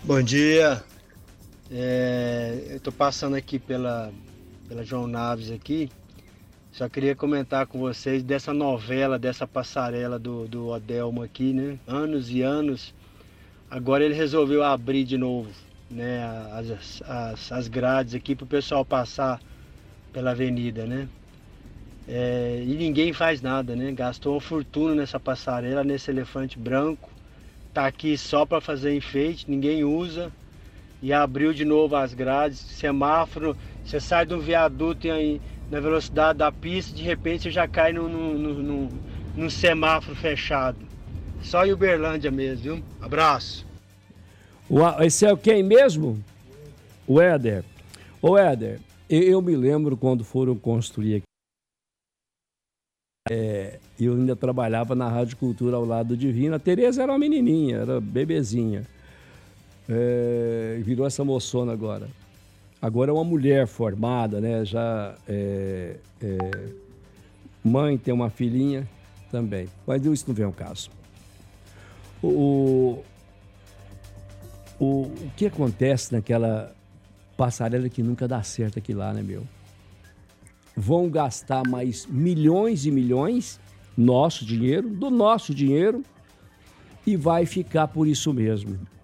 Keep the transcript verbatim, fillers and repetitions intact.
Bom dia. É, eu tô passando aqui pela, pela João Naves aqui. Só queria comentar com vocês dessa novela, dessa passarela do, do Odelmo aqui, né? Anos e anos. Agora ele resolveu abrir de novo, né? As, as, as grades aqui para o pessoal passar pela avenida, né? É, e ninguém faz nada, né? Gastou uma fortuna nessa passarela, nesse elefante branco. Tá aqui só para fazer enfeite, ninguém usa. E abriu de novo as grades, semáforo, você sai de um viaduto aí na velocidade da pista, de repente você já cai num, num, num, num semáforo fechado. Só em Uberlândia mesmo, viu? Abraço. O, esse é quem mesmo? O Éder. Ô Éder, eu, eu me lembro quando foram construir aqui. É, eu ainda trabalhava na Rádio Cultura ao lado do Divino. A Tereza era uma menininha, era bebezinha. É, virou essa moçona agora. Agora é uma mulher formada, né? Já é, é, mãe, tem uma filhinha também. Mas isso não vem ao caso. O, o, o que acontece naquela passarela que nunca dá certo aqui lá, né, meu? Vão gastar mais milhões e milhões, nosso dinheiro, do nosso dinheiro, e vai ficar por isso mesmo.